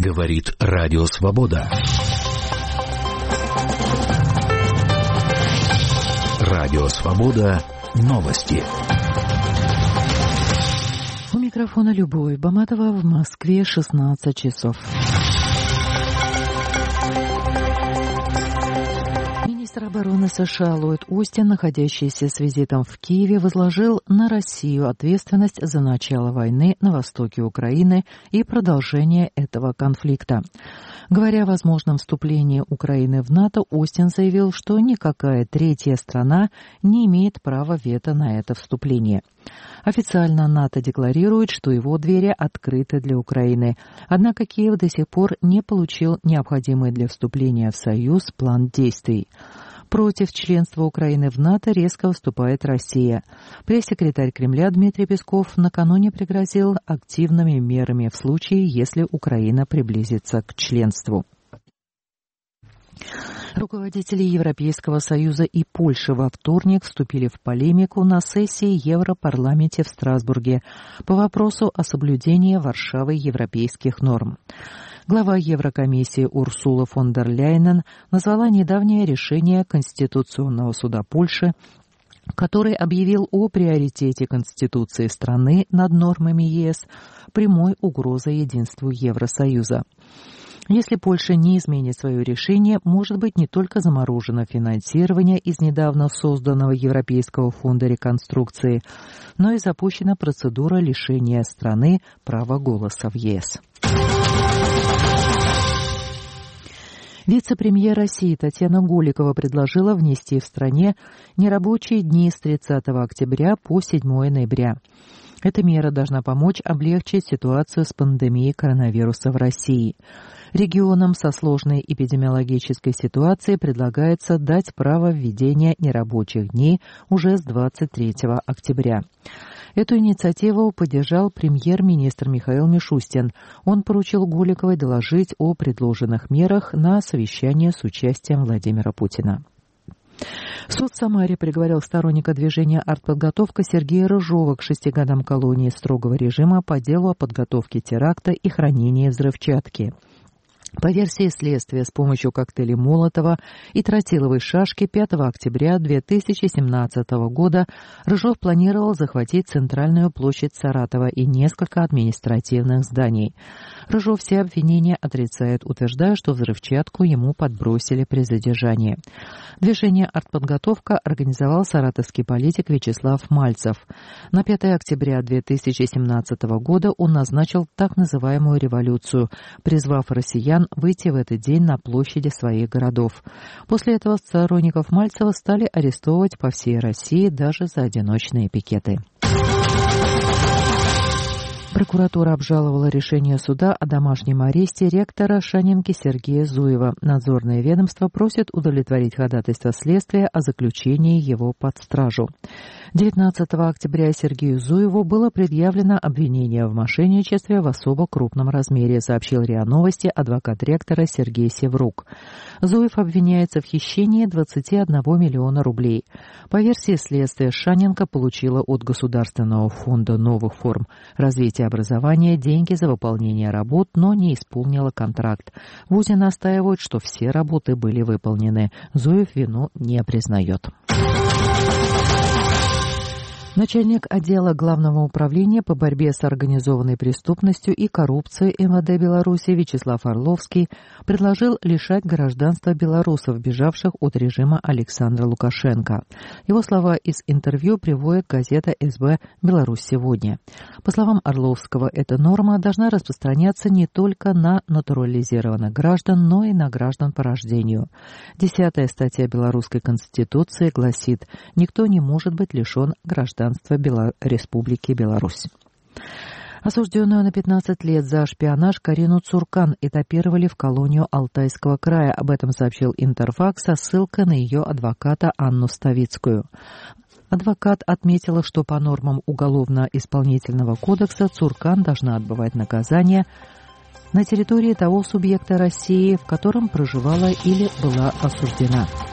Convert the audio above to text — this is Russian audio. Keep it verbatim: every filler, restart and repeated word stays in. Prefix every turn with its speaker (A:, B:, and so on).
A: Говорит Радио Свобода. Радио Свобода. Новости.
B: У микрофона Любовь Баматова, в Москве шестнадцать часов. Министр обороны США Ллойд Остин, находящийся с визитом в Киеве, возложил на Россию ответственность за начало войны на востоке Украины и продолжение этого конфликта. Говоря о возможном вступлении Украины в НАТО, Остин заявил, что никакая третья страна не имеет права вето на это вступление. Официально НАТО декларирует, что его двери открыты для Украины. Однако Киев до сих пор не получил необходимый для вступления в Союз план действий. Против членства Украины в НАТО резко выступает Россия. Пресс-секретарь Кремля Дмитрий Песков накануне пригрозил активными мерами в случае, если Украина приблизится к членству. Руководители Европейского Союза и Польши во вторник вступили в полемику на сессии Европарламента в Страсбурге по вопросу о соблюдении Варшавой европейских норм. Глава Еврокомиссии Урсула фон дер Ляйнен назвала недавнее решение Конституционного суда Польши, который объявил о приоритете Конституции страны над нормами ЕС, прямой угрозой единству Евросоюза. Если Польша не изменит свое решение, может быть не только заморожено финансирование из недавно созданного Европейского фонда реконструкции, но и запущена процедура лишения страны права голоса в ЕС. Вице-премьер России Татьяна Голикова предложила внести в стране нерабочие дни с тридцатого октября по седьмого ноября. Эта мера должна помочь облегчить ситуацию с пандемией коронавируса в России. Регионам со сложной эпидемиологической ситуацией предлагается дать право введения нерабочих дней уже с двадцать третьего октября. Эту инициативу поддержал премьер-министр Михаил Мишустин. Он поручил Голиковой доложить о предложенных мерах на совещании с участием Владимира Путина. Суд в Самаре приговорил сторонника движения «Артподготовка» Сергея Рыжова к шести годам колонии строгого режима по делу о подготовке теракта и хранении взрывчатки. По версии следствия, с помощью коктейлей Молотова и тротиловой шашки пятого октября две тысячи семнадцатого года Рыжов планировал захватить центральную площадь Саратова и несколько административных зданий. Рыжов все обвинения отрицает, утверждая, что взрывчатку ему подбросили при задержании. Движение «Артподготовка» организовал саратовский политик Вячеслав Мальцев. На пятого октября две тысячи семнадцатого года он назначил так называемую революцию, призвав россиян выйти в этот день на площади своих городов. После этого сторонников Мальцева стали арестовывать по всей России даже за одиночные пикеты. Прокуратура обжаловала решение суда о домашнем аресте ректора Шанинки Сергея Зуева. Надзорное ведомство просит удовлетворить ходатайство следствия о заключении его под стражу. девятнадцатого октября Сергею Зуеву было предъявлено обвинение в мошенничестве в особо крупном размере, сообщил РИА Новости адвокат ректора Сергей Севрук. Зуев обвиняется в хищении двадцати одного миллиона рублей. По версии следствия, Шанинка получила от Государственного фонда новых форм развития образования деньги за выполнение работ, но не исполнила контракт. В ВУЗе настаивают, что все работы были выполнены. Зуев вину не признает. Начальник отдела Главного управления по борьбе с организованной преступностью и коррупцией МВД Беларуси Вячеслав Орловский предложил лишать гражданства белорусов, бежавших от режима Александра Лукашенко. Его слова из интервью приводит газета СБ «Беларусь сегодня». По словам Орловского, эта норма должна распространяться не только на натурализированных граждан, но и на граждан по рождению. Десятая статья Белорусской Конституции гласит: «Никто не может быть лишен гражданства Республики Беларусь». Осужденную на пятнадцать лет за шпионаж Карину Цуркан этапировали в колонию Алтайского края. Об этом сообщил Интерфакс со ссылкой на ее адвоката Анну Ставицкую. Адвокат отметила, что по нормам Уголовно-исполнительного кодекса Цуркан должна отбывать наказание на территории того субъекта России, в котором проживала или была осуждена.